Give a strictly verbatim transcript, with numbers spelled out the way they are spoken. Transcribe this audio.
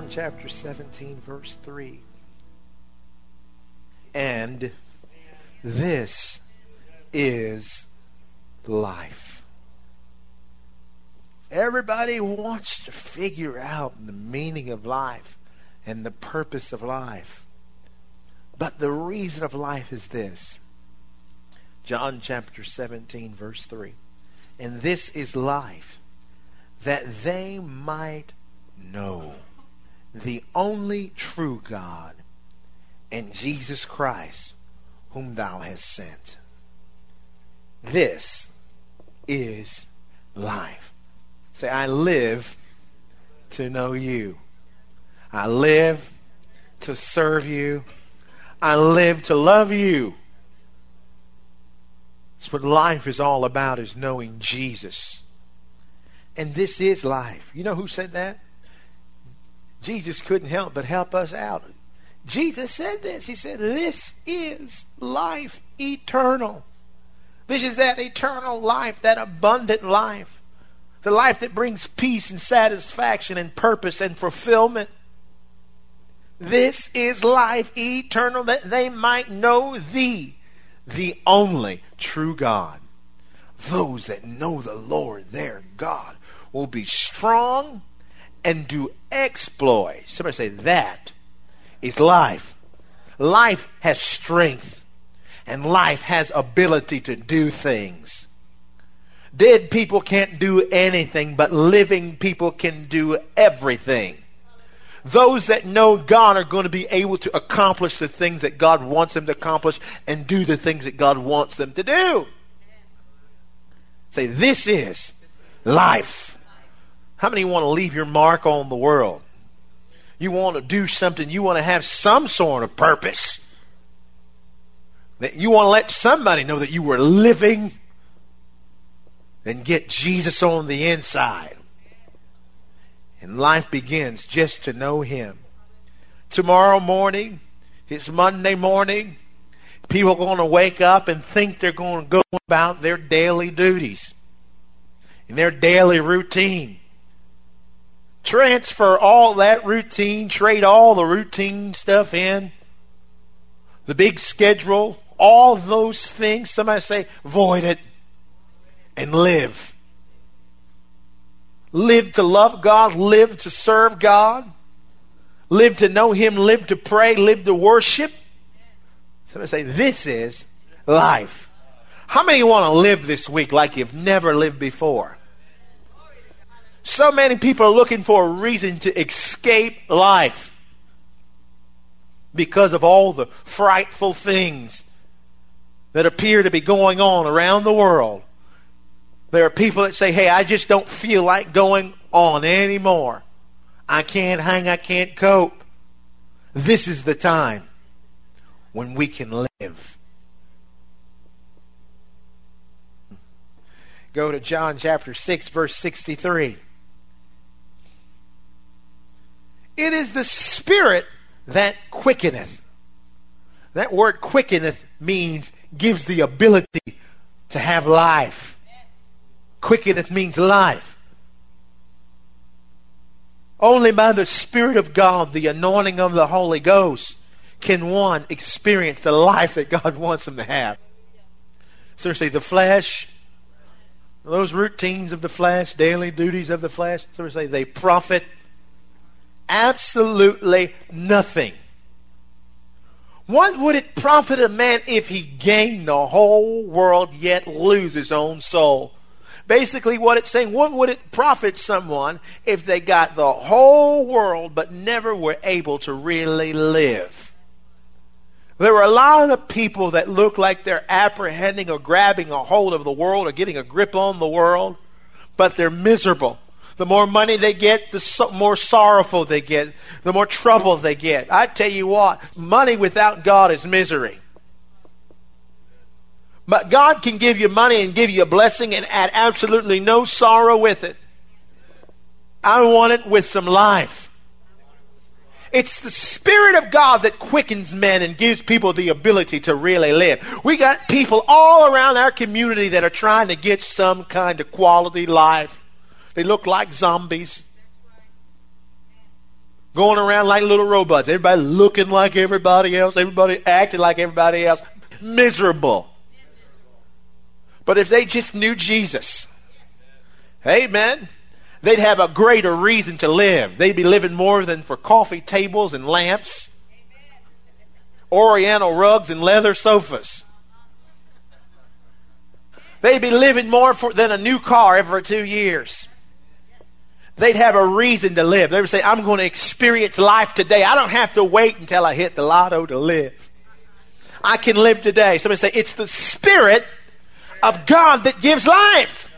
John chapter seventeen, verse three. And this is life. Everybody wants to figure out the meaning of life and the purpose of life. But the reason of life is this. John chapter seventeen, verse three. And this is life, that they might know the only true God and Jesus Christ, whom thou hast sent. This is life. Say, I live to know you. I live to serve you. I live to love you. That's what life is all about, is knowing Jesus. And this is life. You know who said that? Jesus couldn't help but help us out. Jesus said this. He said, this is life eternal. This is that eternal life, that abundant life. The life that brings peace and satisfaction and purpose and fulfillment. This is life eternal, that they might know thee, the only true God. Those that know the Lord their God will be strong and do exploits. Somebody say, that is life. Life has strength, and life has ability to do things. Dead people can't do anything, but living people can do everything. Those that know God are going to be able to accomplish the things that God wants them to accomplish and do the things that God wants them to do. Say, this is life. How many want to leave your mark on the world? You want to do something. You want to have some sort of purpose. That you want to let somebody know that you were living and get Jesus on the inside. And life begins just to know Him. Tomorrow morning, it's Monday morning. People are going to wake up and think they're going to go about their daily duties and their daily routine. Transfer all that routine, trade all the routine stuff in. The big schedule, all those things. Somebody say, void it and live. Live to love God, live to serve God, live to know Him, live to pray, live to worship. Somebody say, this is life. How many want to live this week like you've never lived before? So many people are looking for a reason to escape life because of all the frightful things that appear to be going on around the world. There are people that say, hey, I just don't feel like going on anymore. I can't hang, I can't cope. This is the time when we can live. Go to John chapter six, verse sixty-three. It is the Spirit that quickeneth. That word quickeneth means gives the ability to have life. Quickeneth means life. Only by the Spirit of God, the anointing of the Holy Ghost, can one experience the life that God wants them to have. Seriously, the flesh, those routines of the flesh, daily duties of the flesh, seriously, they profit absolutely nothing. What would it profit a man if he gained the whole world yet lose his own soul? Basically what it's saying, what would it profit someone if they got the whole world but never were able to really live? There are a lot of people that look like they're apprehending or grabbing a hold of the world or getting a grip on the world, but they're miserable. The more money they get, the so- more sorrowful they get, the more trouble they get. I tell you what, money without God is misery. But God can give you money and give you a blessing and add absolutely no sorrow with it. I want it with some life. It's the Spirit of God that quickens men and gives people the ability to really live. We got people all around our community that are trying to get some kind of quality life. They look like zombies. Going around like little robots. Everybody looking like everybody else. Everybody acting like everybody else. Miserable. But if they just knew Jesus, amen, they'd have a greater reason to live. They'd be living more than for coffee tables and lamps, Oriental rugs and leather sofas. They'd be living more for, than a new car every two years. They'd have a reason to live. They would say, I'm going to experience life today. I don't have to wait until I hit the lotto to live. I can live today. Somebody say, it's the Spirit of God that gives life.